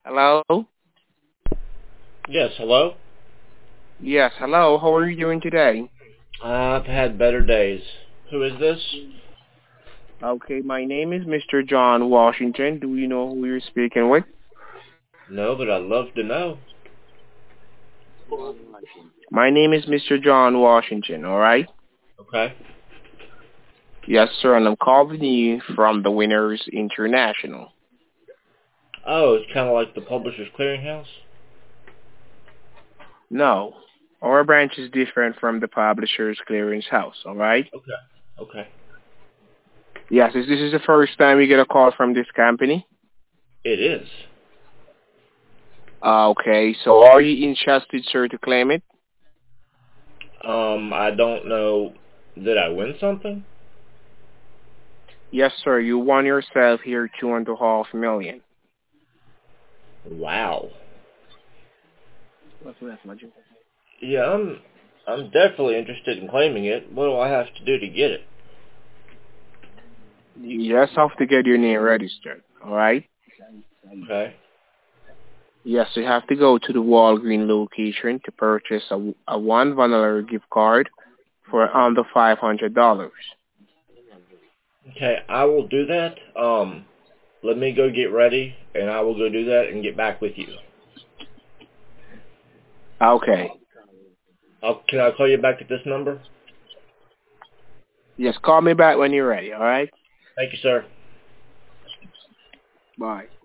Hello? Yes, hello? Yes, hello. How are you doing today? I've had better days. Who is this? Okay, my name is Mr. John Washington. Do you know who you're speaking with? No, but I'd love to know. My name is Mr. John Washington, alright? Okay. Yes, sir, and I'm calling you from the Winners International. Oh, it's kind of like the Publishers Clearinghouse? No, our branch is different from the Publishers Clearance House, alright? Okay. Okay. Yes, this is the first time you get a call from this company? It is. Okay, so are you interested, sir, to claim it? I don't know. Did I win something? Yes, sir, you won yourself here 2.5 million. Wow. What's that, Majid? Yeah, I'm definitely interested in claiming it. What do I have to do to get it? You just have to get your name registered, alright? Okay. Yes, you have to go to the Walgreen location to purchase a $1 gift card for under $500. Okay, I will do that. Let me go get ready, and I will go do that and get back with you. Okay. Can I call you back at this number? Yes, call me back when you're ready, alright? Thank you, sir. Bye.